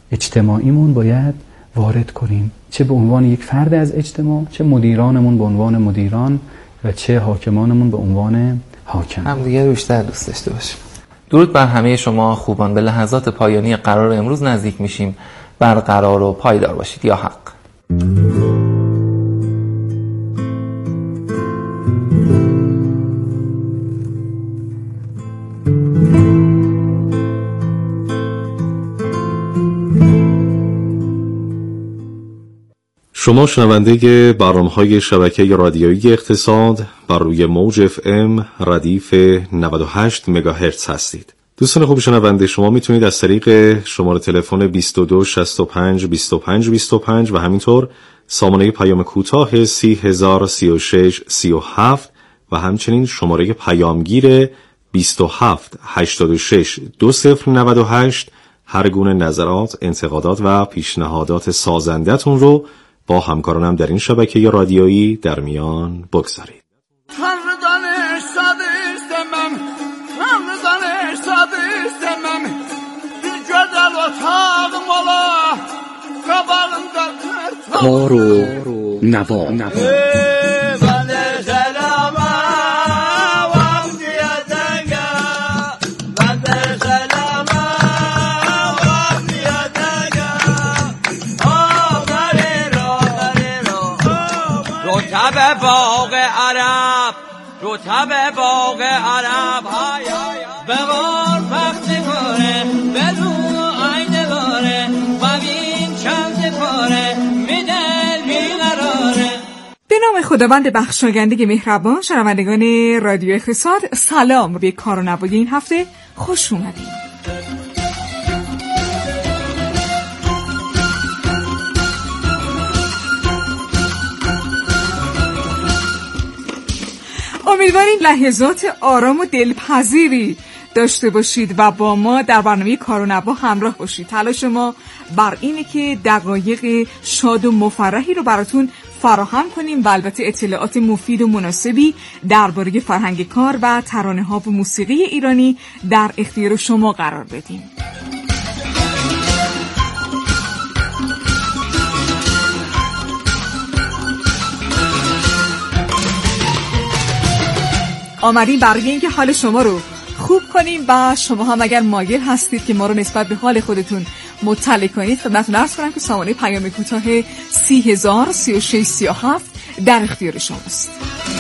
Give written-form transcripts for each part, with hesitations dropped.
اجتماعیمون باید وارد کنیم، چه به عنوان یک فرد از اجتماع، چه مدیرانمون به عنوان مدیران و چه حاکمانمون به عنوان حاکم. هم دیگه بیشتر دوست داشته باشیم. درود بر همه شما خوبان. به لحظات پایانی قرار امروز نزدیک میشیم. برقرار و پایدار باشید. یا حق. شما شنونده برنامه‌های شبکه رادیویی اقتصاد بر روی موج FM ردیف 98 مگاهرتز هستید. دوستان خوب شنونده، شما میتونید از طریق شماره تلفن 22 65 25 25 و همینطور سامانه پیام کوتاه 3036 37 و همچنین شماره پیامگیر 27 86 2098 هر گونه نظرات، انتقادات و پیشنهادات سازنده‌تون رو با همکارانم در این شبکه رادیویی در میان بگذارید. کار و نوا رتب باغ عرب، رتب باغ عرب، های بوار وقت کاره بدون آینه باره ببین چند پاره میدل بیقراره. به نام خداوند بخشاینده مهربان، شنوندگان رادیو اقتصاد سلام. به کار و نوای این هفته خوش اومدید. امیدواریم لحظات آرام و دلپذیری داشته باشید و با ما در برنامه کار و نوا همراه باشید. تلاش ما بر اینه که دقایق شاد و مفرحی رو براتون فراهم کنیم و البته اطلاعات مفید و مناسبی درباره فرهنگ کار و ترانه‌ها و موسیقی ایرانی در اختیار شما قرار بدیم. آمدیم برای اینکه حال شما رو خوب کنیم و شما هم اگر مایل هستید که ما رو نسبت به حال خودتون مطلع کنید، خدمتتون عرض کنم که سامانه پیام کوتاه 3036 37 در اختیار شماست.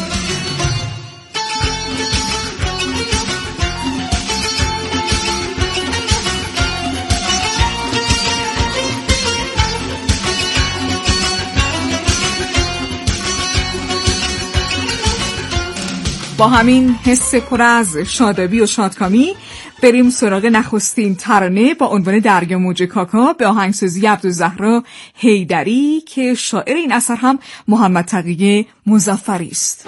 با همین حس پر از شادابی و شادکامی بریم سراغ نخستین ترانه با عنوان دریا موج کاکا به آهنگسازی عبدالزهرا حیدری که شاعر این اثر هم محمد تقی مظفری است.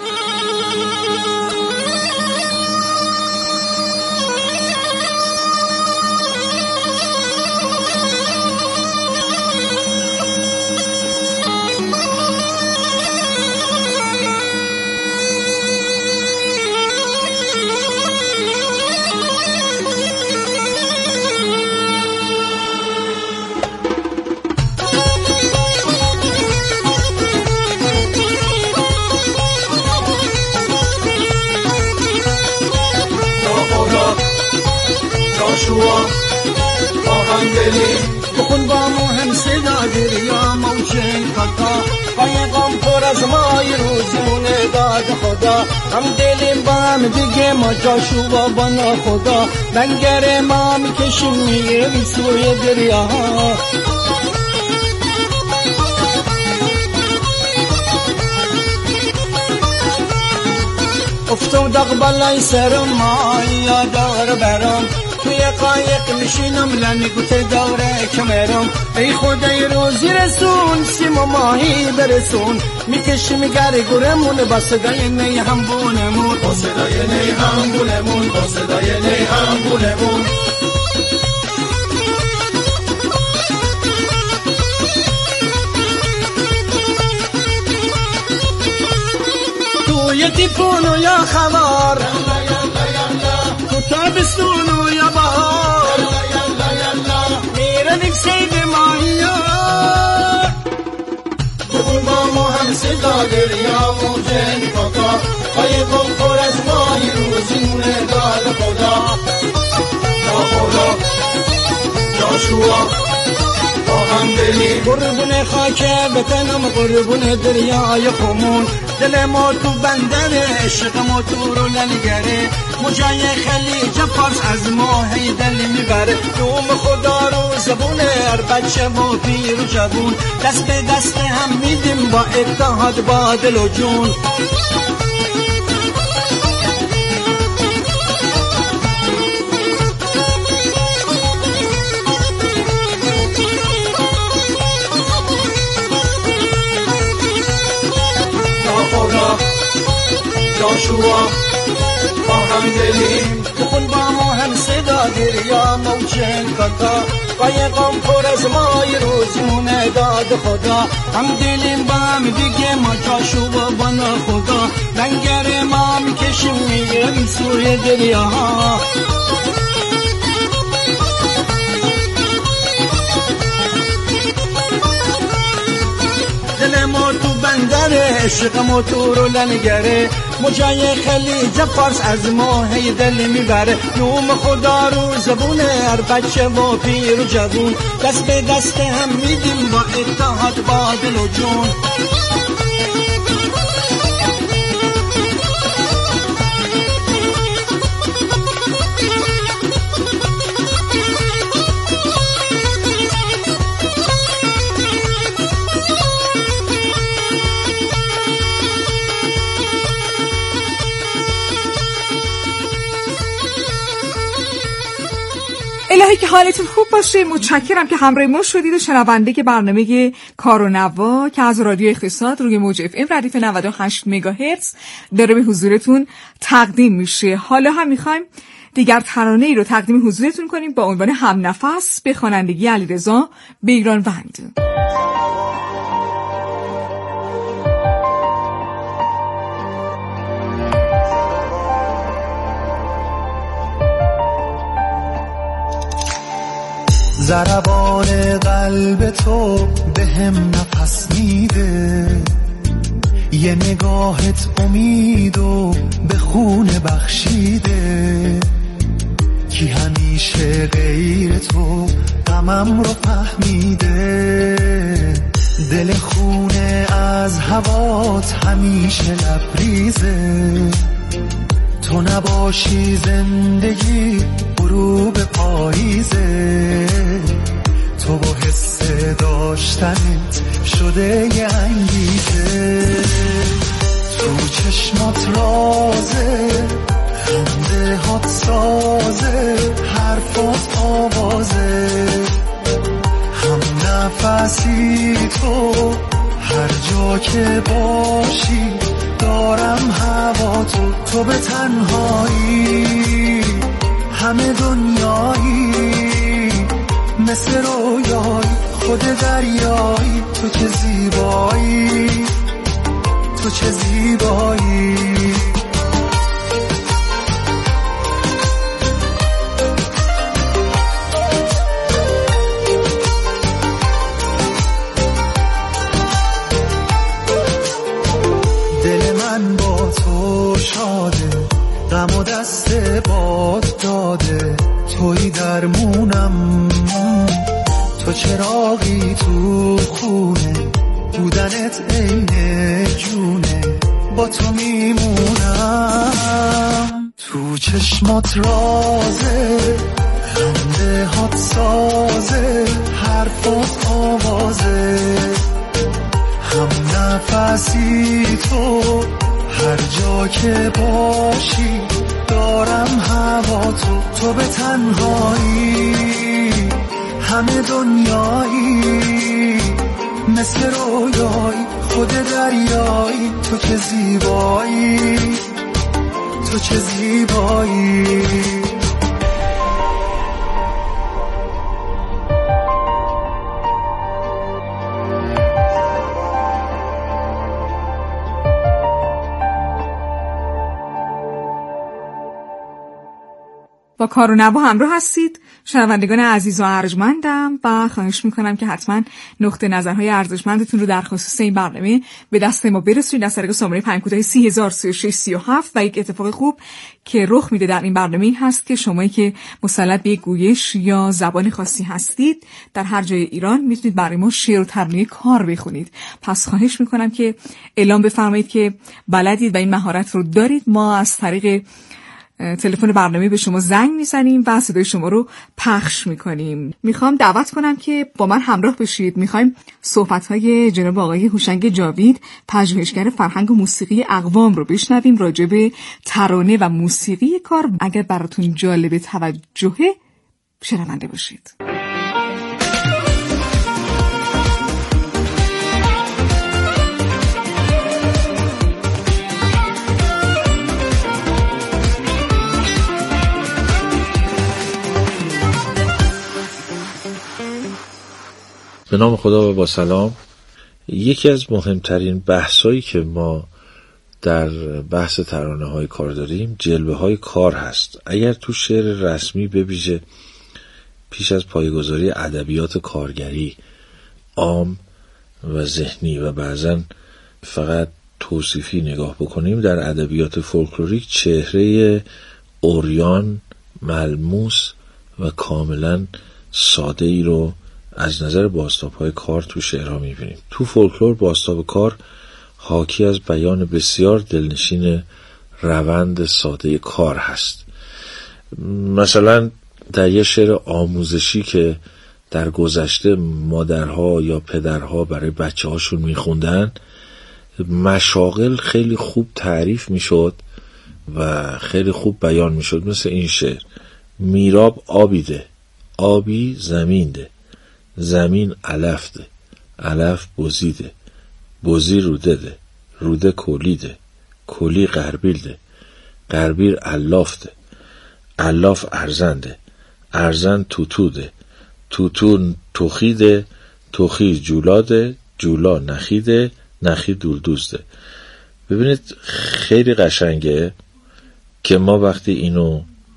بخون با مهم صدا دریا موچه کاکا قایقم پر از مای روزونه داد خدا هم دلیم با هم دیگه ما جاشو با بنا خدا لنگر ما میکشیم میریم سوی دریا افتاد اقبالای سرم ما یادار برام توی قایق میشینم لنگوت داره کمرم ای خدای روزی رسون سیم و ماهی برسون میکشی میگره گرمون با صدای نی هم بونمون با صدای نی هم بونمون با صدای نی هم بونمون توی تیپون و یا خوار تو تابستون و یا بهار میرنیم سید ماهیار بخون با ما هم صدا دریا موجه کاکا قایقم پر از ماهی روزیمونه داد خدا یا خدا یا شوا با هم دلی قربون خاک وطنم قربون دریای خمون دل ما تو بندر عشق ما تو رو لنگره موجای خلیج فارس از ما هی دل میبره نوم خدا رو زبونه هر بچه و پیر و جوون دست به دست هم میدیم با اتحاد با دل و جون شوا با هم دلیم بخون با ما هم صدا دریا موجه کاکا قایقم پر از مای روزمونه داد خدا هم دلیم با هم دیگه ما جاشو و بنا خدا لنگر ما میکشیم میگم سوی دریا دل ما تو بندر عشق ما تو رو لنگره موجای خلیج فارس از ما هی دل میبره نوم خدا رو زبونه هر بچه و پیر و جوون دست به دست هم میدیم با اتحاد با دل و جون الهی که حالتون خوب باشه. متشکرم که همراه ما شدید و شنونده که برنامه کار و نوا که از رادیو اقتصاد روی موج اف ام ردیف 98 مگاهرتز داره به حضورتون تقدیم میشه. حالا هم میخوایم دیگر ترانه ای رو تقدیم حضورتون کنیم با عنوان هم نفس به خوانندگی علیرضا بیگانوند. ضربان قلب تو به هم نفس میده یه نگاهت امید و به خون بخشیده کی همیشه غیر تو غمم رو فهمیده دل خونه از هوات همیشه لبریزه تو نباشی زندگی غروب پاییزه تو با حس داشتنت شده یه انگیزه تو چشمات رازه خنده هات سازه حرفات آوازه هم نفسی تو هر جا که باشی دارم هوا تو به تنهایی همه دنیایی مثل رویایی خود دریایی تو چه زیبایی تو چه زیبایی دل من با تو شاده غم و دست باد داده توی درمونم تو چراغی تو خونه بودنت عین جونه با تو میمونم تو چشمات رازه خنده هات سازه حرفات آوازه هم نفسی تو هر جا که باشی دارم هوا تو به تنهایی همه دنیایی مثل رویایی خود دریایی تو چه زیبایی تو چه زیبایی با کار و نوا همراه هستید. شنوندگان عزیز و ارجمندم و خواهش میکنم که حتما نقطه نظرهای ارزشمندتون رو در خصوص این برنامه به دست ما برسونید از طریق شماره 5303637 و یک اتفاق خوب که رخ میده در این برنامه این هست که شمایی که مسلط به گویش یا زبان خاصی هستید در هر جای ایران میتونید برای ما شعر و ترانه کار بخونید. پس خواهش میکنم که اعلام بفرمایید که بلدید و این مهارت رو دارید. ما از طریق تلفن برنامه به شما زنگ میزنیم و صدای شما رو پخش میکنیم. میخوام دعوت کنم که با من همراه بشید. میخوایم صحبت‌های جناب آقای هوشنگ جاوید، پژوهشگر فرهنگ و موسیقی اقوام رو بشنویم راجع به ترانه و موسیقی کار. اگر براتون جالب توجهه شنونده باشید. به نام خدا و با سلام. یکی از مهمترین بحثایی که ما در بحث ترانه های کار داریم جلوه های کار هست. اگر تو شعر رسمی ببیشه پیش از پایه‌گذاری ادبیات کارگری عام و ذهنی و بعضا فقط توصیفی نگاه بکنیم، در ادبیات فولکلوریک چهره عریان، ملموس و کاملا ساده ای رو از نظر بازتاب‌های کار تو شعرها می‌بینیم. تو فولکلور بازتاب کار حاکی از بیان بسیار دلنشین روند ساده کار هست. مثلا در یه شعر آموزشی که در گذشته مادرها یا پدرها برای بچه‌هاشون می‌خوندن، مشاغل خیلی خوب تعریف می‌شد و خیلی خوب بیان می‌شد. مثل این شعر: میراب آبیده، آبی زمین ده، زمین علف ده، علف بزیده، بزی روده ده، روده کولی ده، کولی قربیل ده، قربیل علاف ده، علاف ارزن ده، ارزن توتو ده، توتو توخی ده، توخی جولا ده، جولا نخی ده، نخی دولدوز ده. ببینید خیلی قشنگه که ما وقتی اینو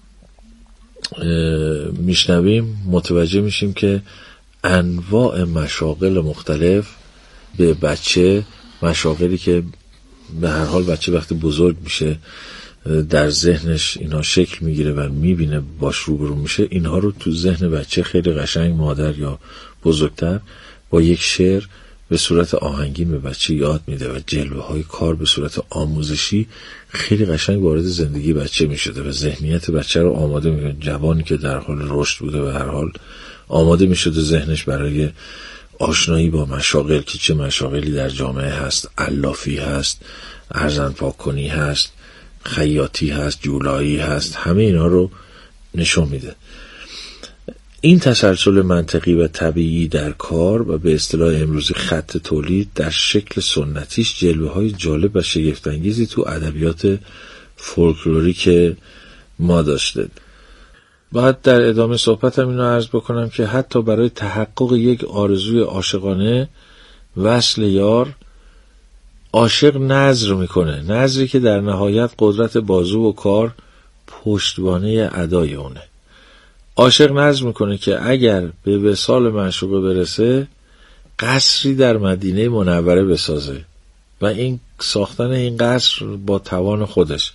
میشنویم متوجه میشیم که انواع مشاغل مختلف به بچه، مشاغلی که به هر حال بچه وقتی بزرگ میشه در ذهنش اینا شکل میگیره و میبینه باش روبرو میشه، اینها رو تو ذهن بچه خیلی قشنگ مادر یا بزرگتر با یک شعر به صورت آهنگین به بچه یاد میده و جلوه های کار به صورت آموزشی خیلی قشنگ وارد زندگی بچه میشده و ذهنیت بچه رو آماده میکنه. جوانی که در حال رشد بوده و هر حال آماده میشده ذهنش برای آشنایی با مشاغل که چه مشاغلی در جامعه هست. علافی هست، ارزن پاک کنی هست، خیاطی هست، جولایی هست، همه اینا رو نشون میده. این تسلسل منطقی و طبیعی در کار و به اصطلاح امروزی خط تولید در شکل سنتیش جلوه های جالب و شگفت‌انگیزی تو ادبیات فولکلوریک ما داشته. بعد در ادامه صحبتم اینو عرض بکنم که حتی برای تحقق یک آرزوی عاشقانه وصل یار، عاشق نذر میکنه، نذری که در نهایت قدرت بازو و کار پشتوانه ادای اونه. عاشق نذر میکنه که اگر به وصال معشوقه برسه قصری در مدینه منوره بسازه و این ساختن این قصر با توان خودش.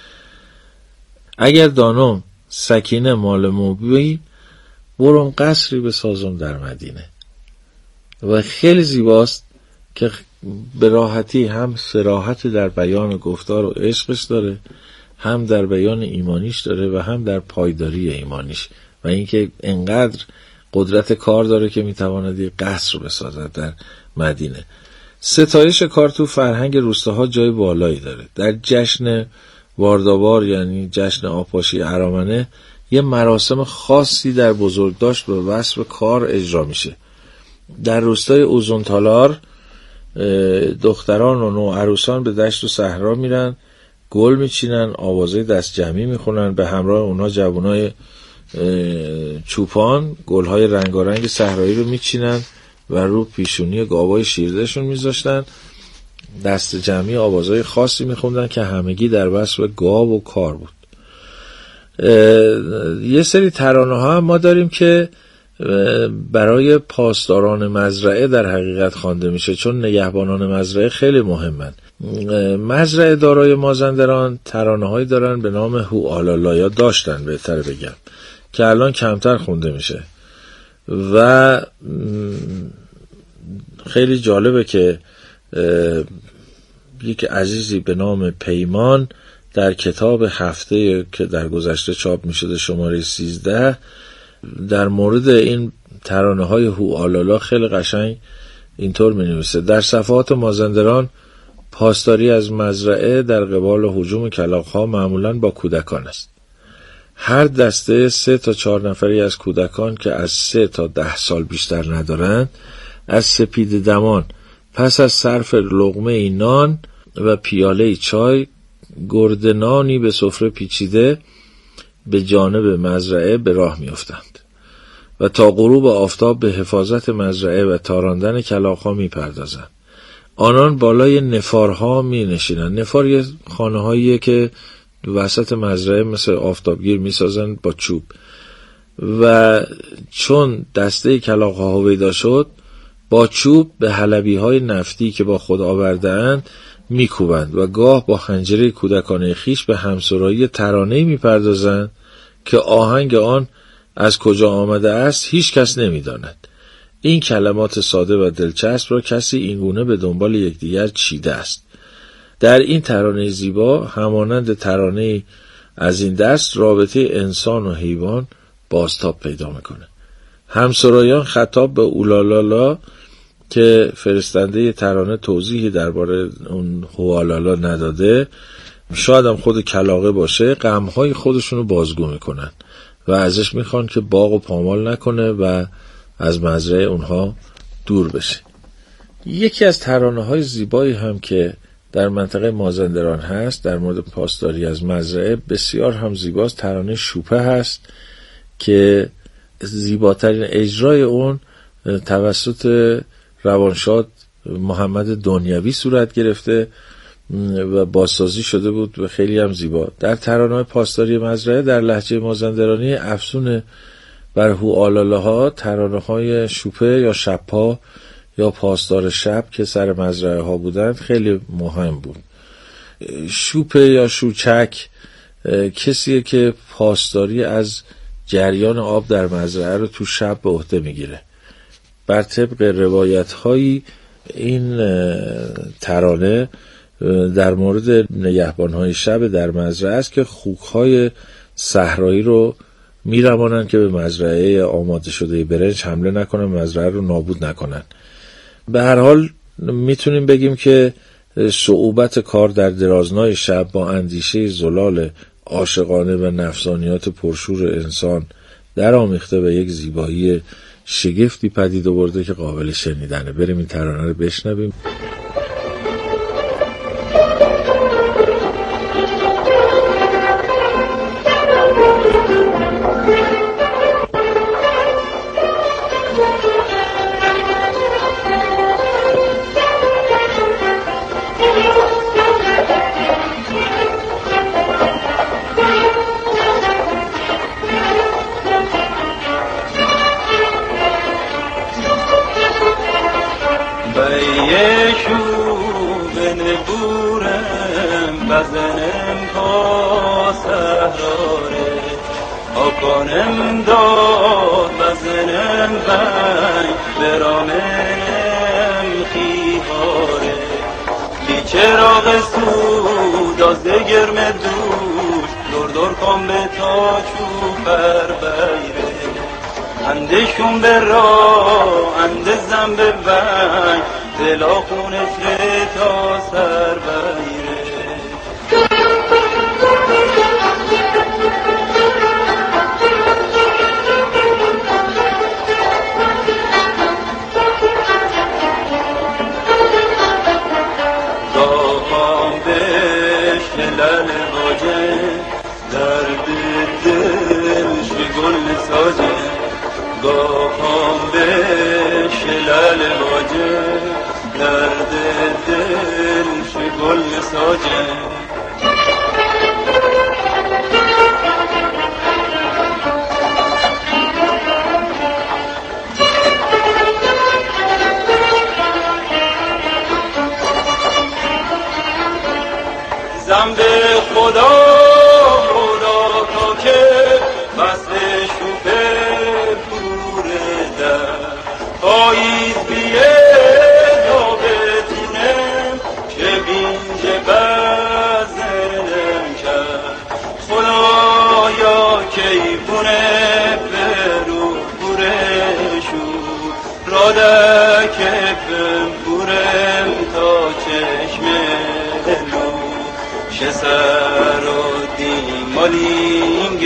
اگر دانم سکینه مال موبی برم قصری بسازم در مدینه. و خیلی زیباست که به راحتی هم صراحت در بیان گفتار و عشقش داره، هم در بیان ایمانیش داره و هم در پایداری ایمانیش و اینکه انقدر قدرت کار داره که میتواند یک قصر بسازد در مدینه. ستایش کار تو فرهنگ روستاها جای بالایی داره. در جشن وارداوار یعنی جشن آبپاشی ارامنه یه مراسم خاصی در بزرگداشت به وصف کار اجرا میشه. در روستای اوزونتالار دختران و نوعروسان به دشت و صحرا میرن، گل میچینن، آوازه دست جمعی میخونن، به همراه اونها جوانای چوپان گلهای رنگارنگ صحرایی رو میچینن و رو پیشونی گاوای شیردهشون میذاشتن، دست جمعی آوازهای خاصی میخوندن که همگی در وصف گاو و کار بود. یه سری ترانه ها ما داریم که برای پاسداران مزرعه در حقیقت خوانده میشه، چون نگهبانان مزرعه خیلی مهمن. مزرعه دارای مازندران ترانه هایی دارن به نام هو آلالا، یا داشتن بهتر بگم، که الان کمتر خونده میشه و خیلی جالبه که یک عزیزی به نام پیمان در کتاب هفته که در گذشته چاپ میشده شماره 13 در مورد این ترانه های هو آلالا خیلی قشنگ اینطور می نویسه: در صفحات مازندران پاسداری از مزرعه در قبال هجوم کلاغ‌ها معمولاً با کودکان است. هر دسته 3 تا 4 نفری از کودکان که از 3 تا 10 سال بیشتر ندارند از سپید دمان پس از صرف لقمه نان و پیاله چای گردنانی به سفره پیچیده به جانب مزرعه به راه میافتند و تا غروب آفتاب به حفاظت مزرعه و تاراندن کلاغ‌ها میپردازند. آنان بالای نفارها می نشینند. نفار یه خانه هاییه که وسط مزرعه مثل آفتابگیر می سازند با چوب و چون دسته کلاغ‌ها هویدا شد با چوب به حلبی های نفتی که با خود آورده اند می کوبند و گاه با خنجره کودکانه خیش به همسرایی ترانه‌ای می پردازند که آهنگ آن از کجا آمده است هیچ کس نمی داند. این کلمات ساده و دلچسب را کسی اینگونه به دنبال یکدیگر چیده است. در این ترانه زیبا همانند ترانه از این دست رابطه انسان و حیوان بازتاب پیدا میکنه. همسرایان خطاب به اولالالا که فرستنده ترانه توضیحی درباره اون هوالالا نداده، شاید هم خود کلاغه باشه، غمهای خودشونو بازگو میکنن و ازش میخوان که باغ و پامال نکنه و از مزرعه اونها دور بشه. یکی از ترانه‌های زیبایی هم که در منطقه مازندران هست در مورد پاسداری از مزرعه بسیار هم زیباست، ترانه شوپه هست که زیباترین اجرای اون توسط روانشاد محمد دنیوی صورت گرفته و بازسازی شده بود و خیلی هم زیبا. در ترانه‌های پاسداری مزرعه در لهجه مازندرانی افسون بر هو آلالاها ترانه‌های شوپه یا شب‌ها یا پاسدار شب که سر مزرعه ها بودند خیلی مهم بود. شوپه یا شوچک کسیه که پاسداری از جریان آب در مزرعه رو تو شب به عهده میگیره. بر طبق روایت هایی این ترانه در مورد نگهبان های شب در مزرعه است که خوک های صحرایی رو میرمانن که به مزرعه آماده شده برنج حمله نکنن، مزرعه رو نابود نکنن. به هر حال میتونیم بگیم که صعوبت کار در درازنای شب با اندیشه زلال عاشقانه و نفسانیات پرشور انسان در آمیخته به یک زیبایی شگفتی پدید آورده که قابل شنیدنه. بریم این ترانه رو بشنویم. بزنم تا سهراره آکانم داد بزنم بای برامنم خیهاره بی چراغ سود از گرم دوش دور دور کن به تا چوبر بیره اندشون به راه اندزم به بای دلا خونش تا سر بیره گاهام به شلال واجه درد دل شگل ساجه پاییز بیه دابتونم که بینجه بزنم کرد خدایا کیفونه برو برشو راده کفم برم تا چشملو چه سر و دیمالینگ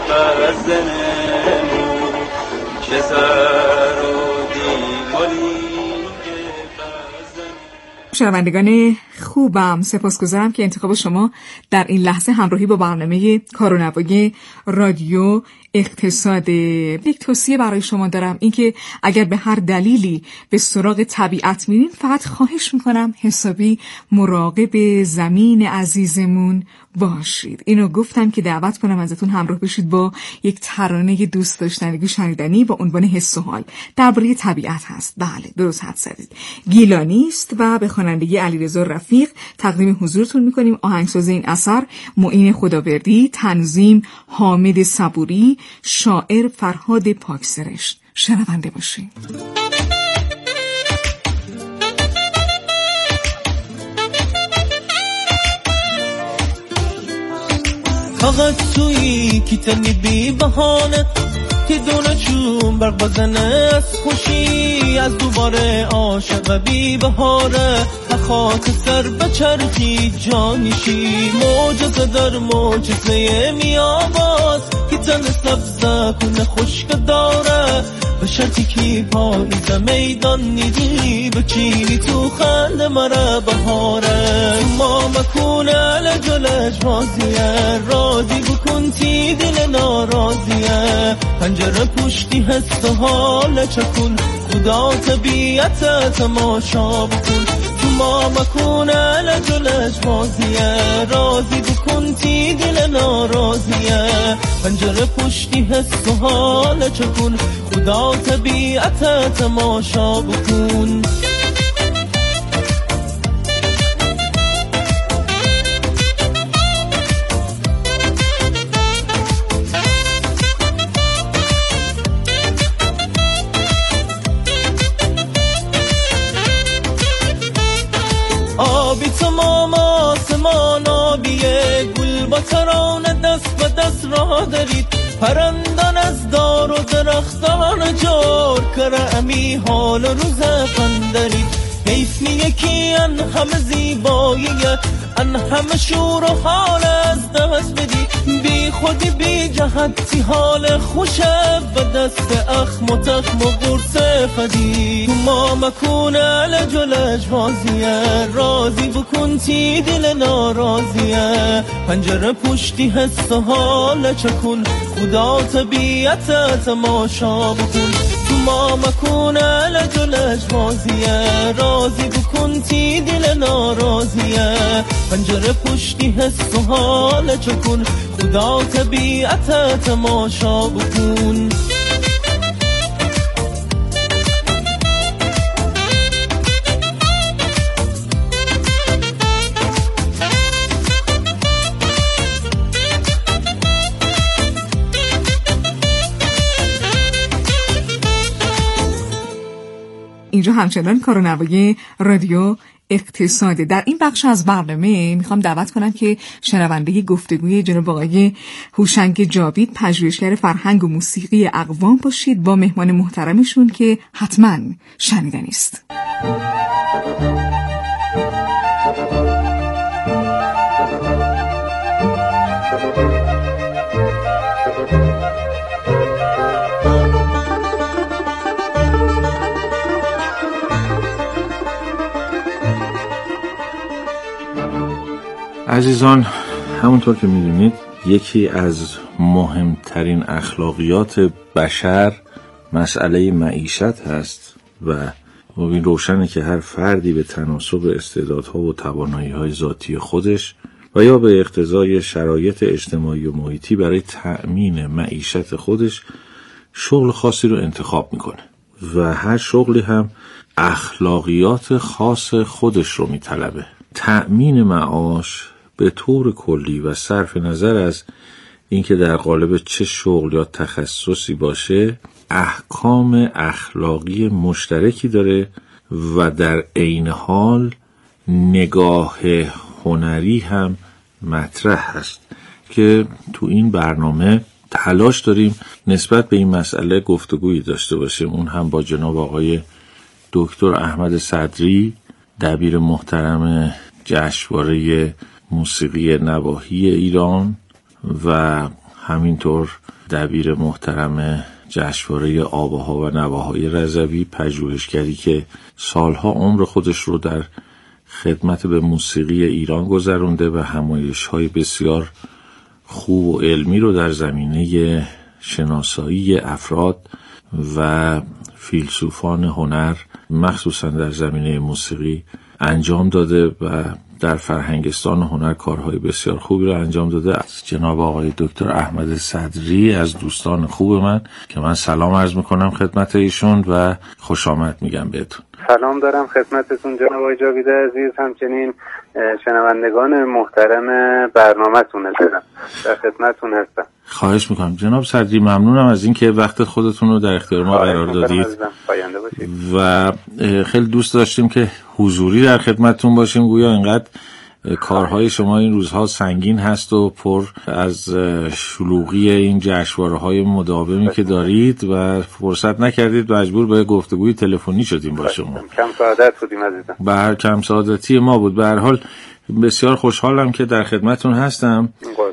بزنمو چه سر و دیمالینگ بزنمو. شنوندگان خوبم، سپاسگزارم که انتخاب شما در این لحظه همراهی با برنامه کار و نوای رادیو اقتصاد. یک توصیه برای شما دارم، اینکه اگر به هر دلیلی به سراغ طبیعت میرین فقط خواهش میکنم حسابی مراقب زمین عزیزمون باشید. اینو گفتم که دعوت کنم ازتون همراه بشید با یک ترانه دوست داشتنی شنیدنی با عنوان حس و حال درباره طبیعت هست. بله درست حد زدید. گیلانی است و به خوانندگی علیرضا رفیق تقدیم حضورتون میکنیم. آهنگساز این اثر معین خداوردی، تنظیم حامد صبوری، شاعر فرهاد پاکسرشت. شنونده باشید. فقط تویی که تنی بی بهانه که دونه چون برق بزنه از خوشی از دوباره عاشق بی بهاره خاک سر بچرخی جانشی معجزه در معجزه میاباز که تن سبزه کنه خشک داره به شرطی که پاییز میدان نیدی بچینی تو خنده مره بهاره ما مکونه لجلج بازیه رادی بکن تی دل نارازیه پنجره پشتی حس حال چکن خدا طبیعت تماشا بکن ما مکونه لجلج بازیه راضی بکن تی دل نارازیه پنجره پشتی حس و حال چکن خدا طبیعت تماشا بکن آبی تمام آسمان آبیه گل با ترانه دست به دست راه دارید پرندان از دار و درختان جور کره امی حال روز پندرید حیف میگه که ان همه زیباییه ان همه شور و حال از دست بدی بی خودی بی جهتی حال خوشه به دست اخم و تخم و قرص فدی تو ما مکونه لجلج بازیه راضی بکن تی دل نارازیه پنجره پشتی حس و حال چکن خدا طبیعت تماشا بکن تو ما مکونه لجلج بازیه راضی بکن تی دل نارازیه پنجره پشتی حس و حال چکن خدا طبیعت تماشا بکن اینجا همچنان کار و نوای رادیو اقتصاده. در این بخش از برنامه میخوام دعوت کنم که شنونده گفتگوی جناب آقای هوشنگ جاوید پژوهشگر فرهنگ و موسیقی اقوام باشید با مهمان محترمشون که حتما شنیدنی است. عزیزان، همونطور که میدونید یکی از مهمترین اخلاقیات بشر مسئله معیشت هست و این روشنه که هر فردی به تناسب استعدادها و توانایی‌های ذاتی خودش و یا به اقتضای شرایط اجتماعی و محیطی برای تأمین معیشت خودش شغل خاصی رو انتخاب میکنه و هر شغلی هم اخلاقیات خاص خودش رو میطلبه. تأمین معاش به طور کلی و صرف نظر از اینکه در قالب چه شغل یا تخصصی باشه احکام اخلاقی مشترکی داره و در عین حال نگاه هنری هم مطرح هست که تو این برنامه تلاش داریم نسبت به این مسئله گفتگویی داشته باشیم، اون هم با جناب آقای دکتر احمد صدری، دبیر محترم جشنواره موسیقی نواحی ایران و همینطور دبیر محترم جشنواره آواها و نواهای رضوی، پژوهشگری که سالها عمر خودش رو در خدمت به موسیقی ایران گذرونده و همایش‌های بسیار خوب و علمی رو در زمینه شناسایی افراد و فیلسوفان هنر مخصوصا در زمینه موسیقی انجام داده و در فرهنگستان هنر کارهای بسیار خوبی رو انجام داده. از جناب آقای دکتر احمد صدری، از دوستان خوب من که من سلام عرض میکنم خدمت ایشون و خوش آمد میگم بهتون. سلام دارم خدمتتون جناب آقای جاوید عزیز، همچنین شنوندگان محترم برنامه‌تون هستم، در خدمتتون هستم. خواهش میکنم جناب صدری، ممنونم از اینکه وقت خودتون رو در اختیار ما قرار دادید و خیلی دوست داشتیم که حضوری در خدمتتون باشیم. گویا اینقدر کارهای شما این روزها سنگین هست و پر از شلوغی این جشنواره‌های مداومی که دارید و فرصت نکردید و مجبور به گفتگوی تلفنی شدیم با شما. کم سعادت بودیم عزیزم. به هر کم سعادتی ما بود. به هر حال بسیار خوشحالم که در خدمتتون هستم.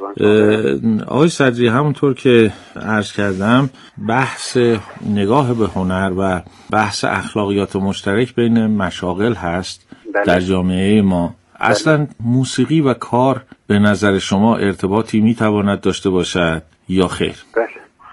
آقای صدری، همونطور که عرض کردم بحث نگاه به هنر و بحث اخلاقیات مشترک بین مشاغل هست در جامعه ما. اصلا موسیقی و کار به نظر شما ارتباطی میتواند داشته باشد یا خیر؟ بله،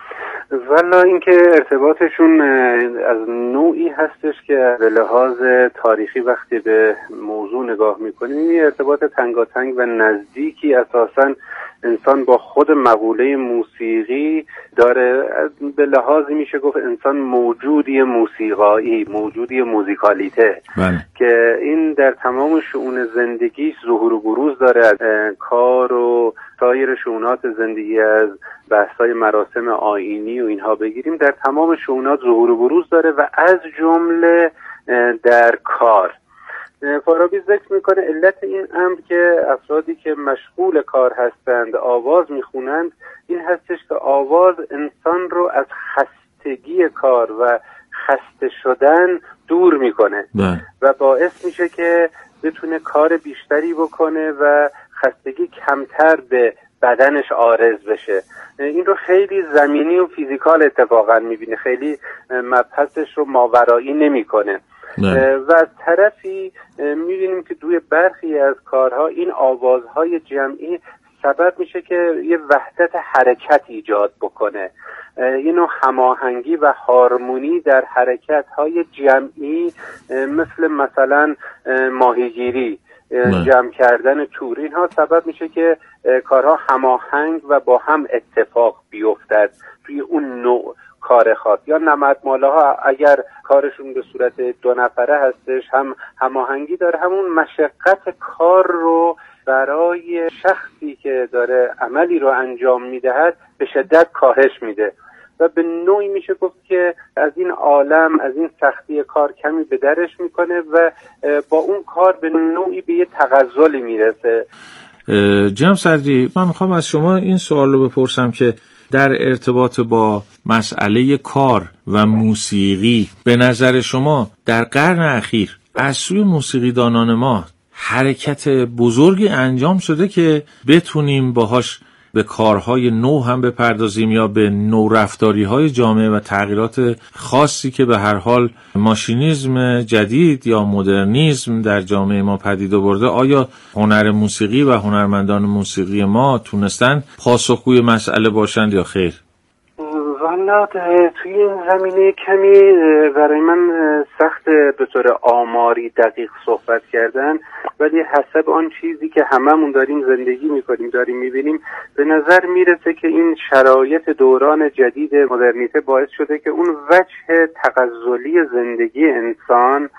والا اینکه ارتباطشون از نوعی هستش که به لحاظ تاریخی وقتی به موضوع نگاه میکنیم این ارتباط تنگاتنگ و نزدیکی اساساً انسان با خود مقوله موسیقی داره. به لحاظی میشه گفت انسان موجودی موسیقایی، موجودی موزیکالیته که این در تمام شؤون زندگیش ظهور و بروز داره. از کار و سایر شؤونات زندگی، از بحث‌های مراسم آیینی و اینها بگیریم، در تمام شؤونات ظهور و بروز داره و از جمله در کار. فارابی ذکر میکنه علت این امر که افرادی که مشغول کار هستند آواز میخونند این هستش که آواز انسان رو از خستگی کار و خسته شدن دور میکنه و باعث میشه که بتونه کار بیشتری بکنه و خستگی کمتر به بدنش عارض بشه. این رو خیلی زمینی و فیزیکال اتفاقا میبینه، خیلی مبحثش رو ماورایی نمیکنه. و از طرفی می‌بینیم که توی برخی از کارها این آوازهای جمعی سبب میشه که یه وحدت حرکت ایجاد بکنه، یه نوع هماهنگی و هارمونی در حرکت‌های جمعی، مثلا ماهیگیری، جمع کردن تور، اینها سبب میشه که کارها هماهنگ و با هم اتفاق بیفتد توی اون نوع کار خاص. یا نمدماله ها اگر کارشون به صورت 2 نفره هستش هم هماهنگی داره، همون مشقت کار رو برای شخصی که داره عملی رو انجام میدهد به شدت کاهش میده و به نوعی میشه گفت که از این عالم، از این سختی کار کمی به درش میکنه و با اون کار به نوعی به یه تغزلی میرسه. جناب صدری، من میخوام از شما این سوال رو بپرسم که در ارتباط با مسئله کار و موسیقی به نظر شما در قرن اخیر از سوی موسیقیدانان ما حرکت بزرگی انجام شده که بتونیم باهاش به کارهای نو هم بپردازیم یا به نورفتاری‌های جامعه و تغییرات خاصی که به هر حال ماشینیسم جدید یا مدرنیسم در جامعه ما پدید آورده؟ آیا هنر موسیقی و هنرمندان موسیقی ما تونستن پاسخگوی مسئله باشند یا خیر؟ والا توی این زمینه کمی برای من سخت به طور آماری دقیق صحبت کردن، ولی حسب آن چیزی که هممون داریم زندگی میکنیم، داریم میبینیم، به نظر میرسه که این شرایط دوران جدید مدرنیته باعث شده که اون وجه تغزلی زندگی انسان